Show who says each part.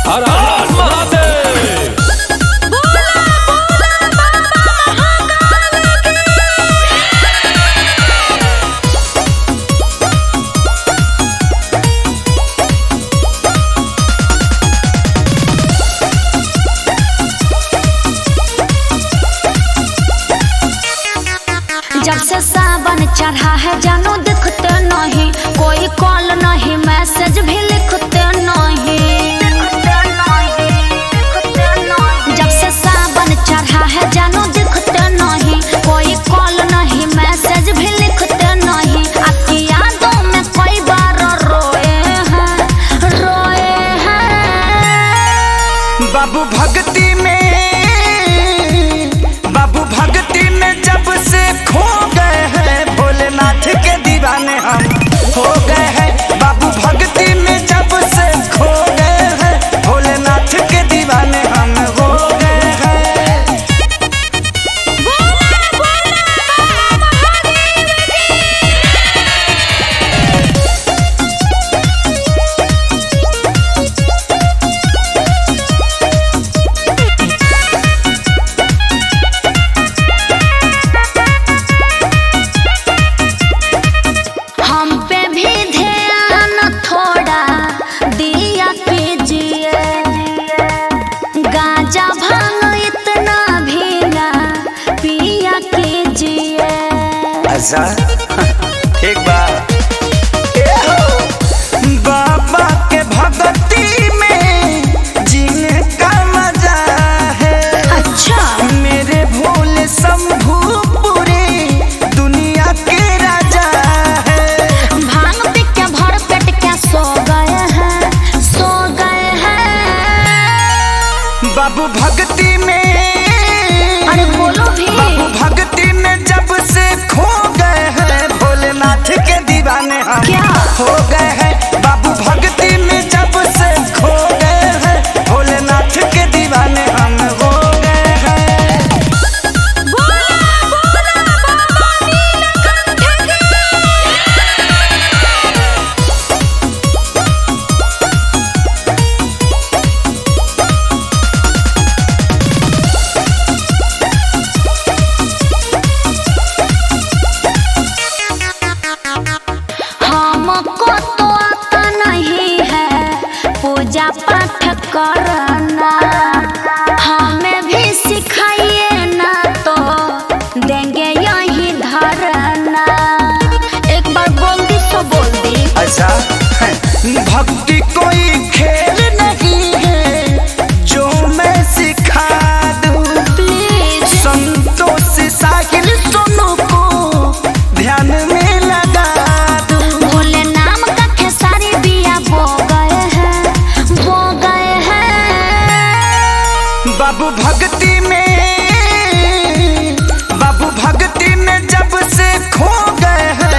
Speaker 1: हर हर महादेव।
Speaker 2: जब से सावन चढ़ा है जानू दिखते नहीं, कोई कॉल नहीं मैसेज भी लिखते नहीं। जब से सावन चढ़ा है जानू दिखते नहीं, कोई कॉल नहीं मैसेज भी लिखते नहीं। आपकी यादों में कई बार रोए हैं
Speaker 3: बाबू भक्ति में जब से खो गए हैं भोलेनाथ के दीवाने हम हो गए हैं। बाबू भक्ति में जब से खो गए हैं भोलेनाथ के दीवाने हम हो गए हैं।
Speaker 2: हम पे भी ध्यान थोड़ा दिया कीजिए, गांजा भांग इतना भी ना पिया कीजिए।
Speaker 3: अच्छा ठीक बात। बाबा के भक्ति में जीने का मजा है।
Speaker 2: अच्छा
Speaker 3: मेरे भोले शंभू पूरी दुनिया के राजा है।
Speaker 2: भांग पी के भर पेट क्या सो गए हैं
Speaker 3: बाबू भक्ति में।
Speaker 2: अरे बोलो भी।
Speaker 3: बाबू भक्ति में जब से खो गए हैं भोलेनाथ के दीवाने हम
Speaker 2: क्या?
Speaker 3: हो गए हैं। बाबू भक्ति में जब से खो गए हैं भोलेनाथ के दीवाने हम हो गए हैं।
Speaker 2: हमको तो आता नहीं है पूजा पाठ करना, हमें भी सिखाइए ना तो देंगे यही धरना। एक बार बोल दी तो बोल दी।
Speaker 3: अच्छा भक्ति कोई खेल नहीं है जो मैं सिखा दूं।
Speaker 2: प्लीज
Speaker 3: संतोष साहिल सोनू को ध्यान में लगा दूं।
Speaker 2: भोले नाम का खेसारी बिया बो गए हैं
Speaker 3: बाबू भक्ति में। बाबू भक्ति में जब से खो गए हैं